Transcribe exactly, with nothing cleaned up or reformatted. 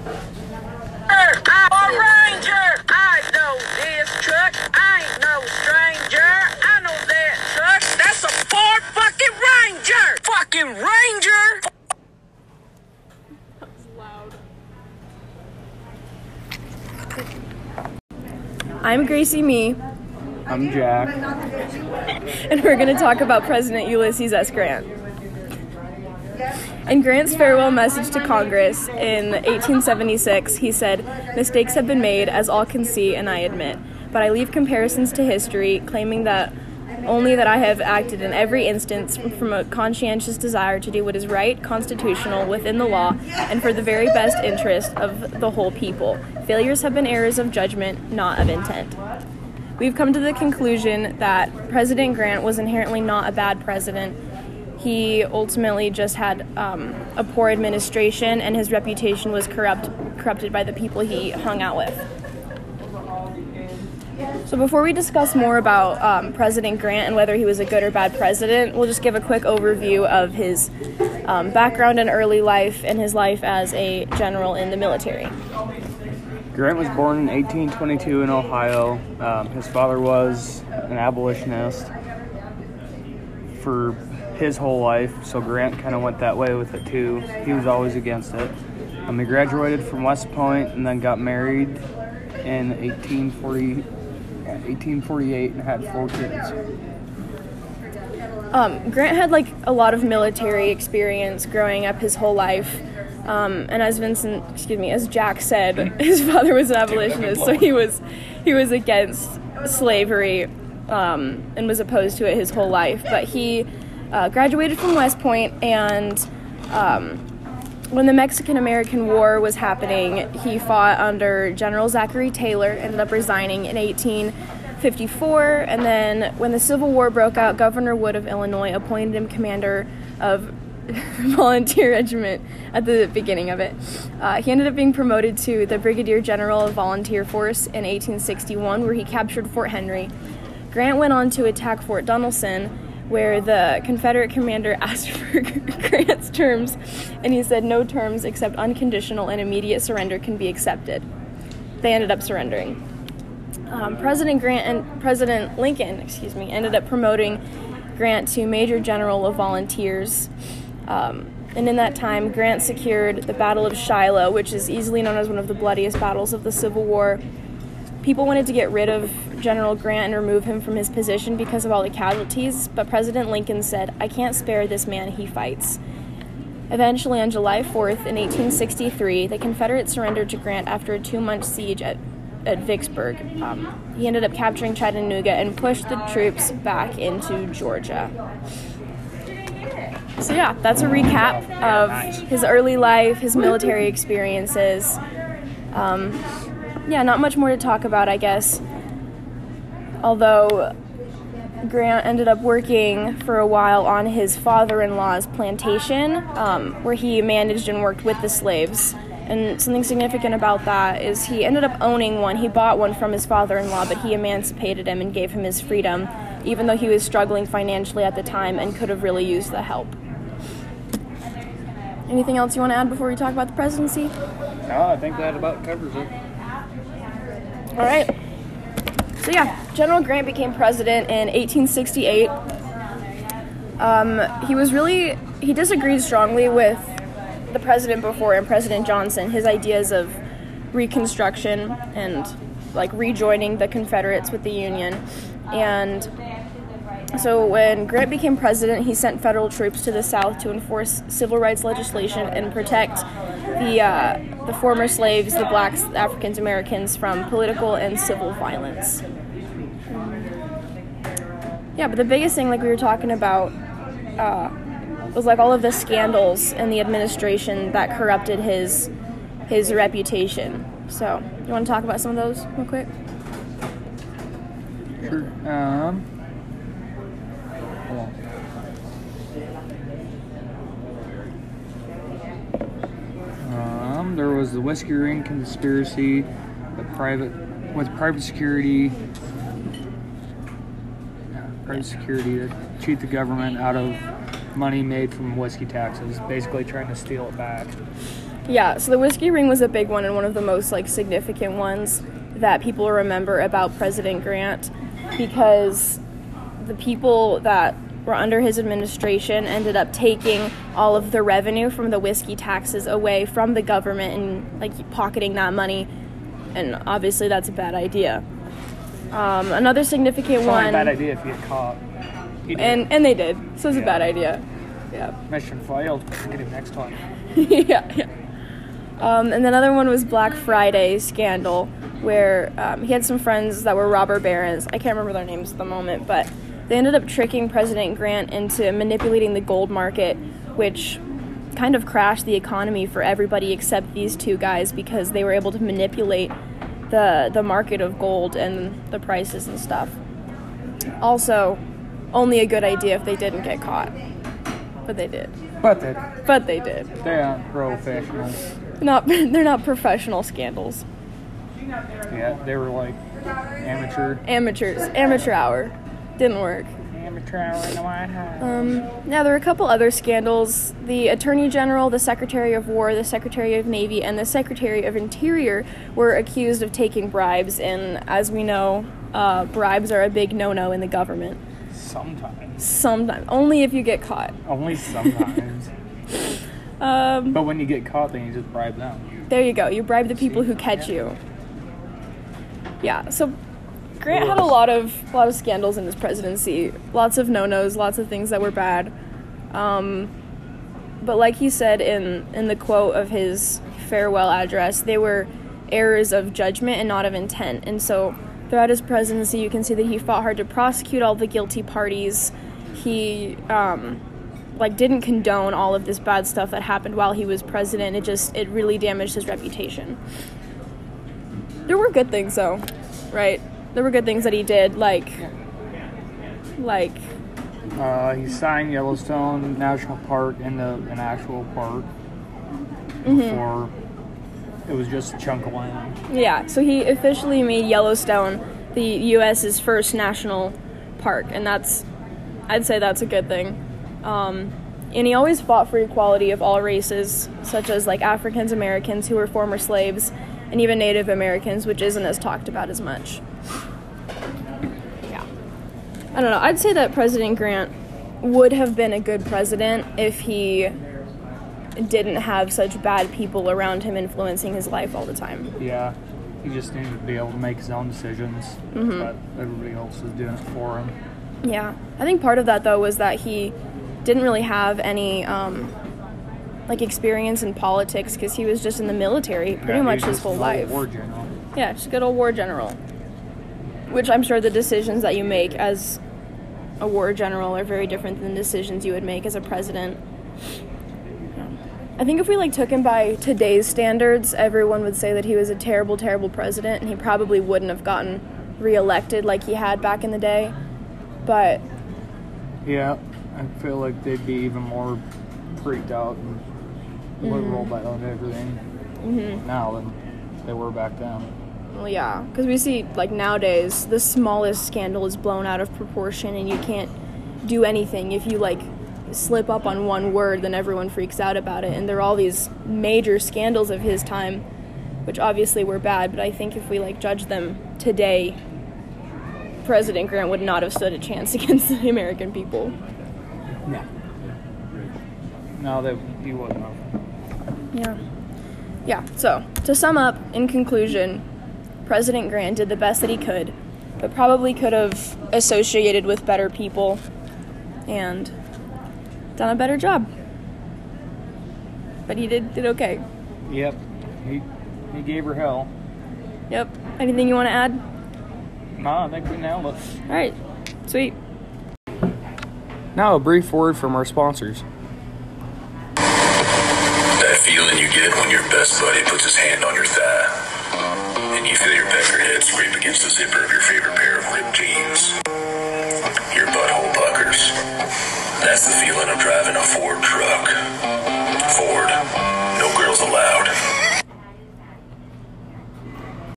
I'm a ranger. I know this truck. I ain't no stranger. I know that truck. That's a Ford fucking Ranger. Fucking Ranger. That was loud. I'm Gracie Mee. I'm Jack. And we're going to talk about President Ulysses S. Grant. In Grant's farewell message to Congress in eighteen seventy-six, he said, "Mistakes have been made, as all can see, and I admit. But I leave comparisons to history, claiming that only that I have acted in every instance from a conscientious desire to do what is right, constitutional, within the law, and for the very best interest of the whole people. Failures have been errors of judgment, not of intent." We've come to the conclusion that President Grant was inherently not a bad president. He ultimately just had um, a poor administration, and his reputation was corrupt, corrupted by the people he hung out with. So before we discuss more about um, President Grant and whether he was a good or bad president, we'll just give a quick overview of his um, background and early life and his life as a general in the military. Grant was born in eighteen twenty-two in Ohio. Um, his father was an abolitionist for his whole life, so Grant kind of went that way with it too. He was always against it. Um, he graduated from West Point and then got married in eighteen forty, eighteen forty-eight and had four kids. Um, Grant had like a lot of military experience growing up his whole life. Um, and as Vincent, excuse me, as Jack said, his father was an abolitionist, so he was he was against slavery um, and was opposed to it his whole life. But he uh, graduated from West Point, and um, when the Mexican-American War was happening, he fought under General Zachary Taylor, ended up resigning in eighteen fifty-four, and then when the Civil War broke out, Governor Wood of Illinois appointed him commander of volunteer regiment at the beginning of it. Uh, he ended up being promoted to the Brigadier General of Volunteer Force in eighteen sixty-one, where he captured Fort Henry. Grant went on to attack Fort Donelson, where the Confederate commander asked for Grant's terms, and he said no terms except unconditional and immediate surrender can be accepted. They ended up surrendering. Um, President Grant and President Lincoln, excuse me, ended up promoting Grant to Major General of Volunteers. Um, and in that time, Grant secured the Battle of Shiloh, which is easily known as one of the bloodiest battles of the Civil War. People wanted to get rid of General Grant and remove him from his position because of all the casualties, but President Lincoln said, "I can't spare this man, he fights." Eventually, on July fourth in eighteen sixty-three, the Confederates surrendered to Grant after a two-month siege at, at Vicksburg. Um, he ended up capturing Chattanooga and pushed the troops back into Georgia. So yeah, that's a recap of his early life, his military experiences. Um, yeah, not much more to talk about, I guess. Although Grant ended up working for a while on his father-in-law's plantation, um, where he managed and worked with the slaves. And something significant about that is he ended up owning one. He bought one from his father-in-law, but he emancipated him and gave him his freedom, even though he was struggling financially at the time and could have really used the help. Anything else you want to add before we talk about the presidency? No, I think that about covers it. All right. So yeah, General Grant became president in eighteen sixty-eight. Um, he was really, he disagreed strongly with the president before him, President Johnson, his ideas of Reconstruction and like rejoining the Confederates with the Union. And so when Grant became president, he sent federal troops to the South to enforce civil rights legislation and protect the uh, the former slaves, the blacks, the African Americans, from political and civil violence. Yeah, but the biggest thing, like we were talking about, uh, was like all of the scandals in the administration that corrupted his his reputation. So, you want to talk about some of those real quick? Sure. Um. Hold on. Um, there was the Whiskey Ring conspiracy, the private with private security, yeah, private security to cheat the government out of money made from whiskey taxes, basically trying to steal it back. Yeah, so the whiskey ring was a big one and one of the most like significant ones that people remember about President Grant, because the people that were under his administration ended up taking all of the revenue from the whiskey taxes away from the government and like pocketing that money, and obviously that's a bad idea. Um, another significant It's one. only a bad idea if you get caught. He did. And and they did, so it's Yeah. a bad idea. Yeah. Mission failed. Get him next time. yeah, yeah. Um, and another one was Black Friday scandal, where um, he had some friends that were robber barons. I can't remember their names at the moment, but they ended up tricking President Grant into manipulating the gold market, which kind of crashed the economy for everybody except these two guys, because they were able to manipulate the the market of gold and the prices and stuff. Also, only a good idea if they didn't get caught, but they did. But they, But they did. they aren't professionals. Not they're not professional scandals. Yeah, they were like amateur. Amateurs. Amateur hour. Didn't work. Amateur hour in the White House. Um, now, there were a couple other scandals. The Attorney General, the Secretary of War, the Secretary of Navy, and the Secretary of Interior were accused of taking bribes, and as we know, uh, bribes are a big no-no in the government. Sometimes. Sometimes. Only if you get caught. Only sometimes. Um, But when you get caught, then you just bribe them. there you go. You bribe the people who catch you. Yeah, so Grant had a lot of a lot of scandals in his presidency. Lots of no-nos, lots of things that were bad. Um, but like he said in, in the quote of his farewell address, they were errors of judgment and not of intent. And so throughout his presidency, you can see that he fought hard to prosecute all the guilty parties. He um, like didn't condone all of this bad stuff that happened while he was president. It just it really damaged his reputation. There were good things though, right? There were good things that he did, like like Uh, he signed Yellowstone National Park into an actual park Mm-hmm. before it was just a chunk of land. yeah, so he officially made Yellowstone the U S's first national park, and that's I'd say that's a good thing. Um, and he always fought for equality of all races, such as like Africans Americans who were former slaves, and even Native Americans, which isn't as talked about as much. Yeah. I don't know. I'd say that President Grant would have been a good president if he didn't have such bad people around him influencing his life all the time. Yeah, he just needed to be able to make his own decisions, Mm-hmm. but everybody else was doing it for him. Yeah. I think part of that, though, was that he didn't really have any, um, like, experience in politics because he was just in the military pretty Yeah, he much was his just whole an old life. War general. Yeah, just a good old war general. Which I'm sure the decisions that you make as a war general are very different than the decisions you would make as a president. Yeah. I think if we like took him by today's standards, everyone would say that he was a terrible, terrible president, and he probably wouldn't have gotten reelected like he had back in the day. But Yeah, I feel like they'd be even more freaked out and Mm-hmm. liberal about everything now than they were back then. well, yeah, because we see like nowadays the smallest scandal is blown out of proportion, and you can't do anything if you like slip up on one word, then everyone freaks out about it. And there are all these major scandals of his time, which obviously were bad, but I think if we like judge them today, President Grant would not have stood a chance against the American people. Yeah. No, that he wouldn't have. Yeah. Yeah, so, to sum up, in conclusion, President Grant did the best that he could, but probably could have associated with better people and done a better job. But he did did okay. Yep, he he gave her hell. Yep. Anything you want to add? No, I think we nailed it. All right. Sweet. Now a brief word from our sponsors. That feeling you get when your best buddy puts his hand on your thigh and you feel your pecker head scrape against the zipper of your favorite pair of ripped jeans. Your butthole puckers. That's the feeling of driving a Ford truck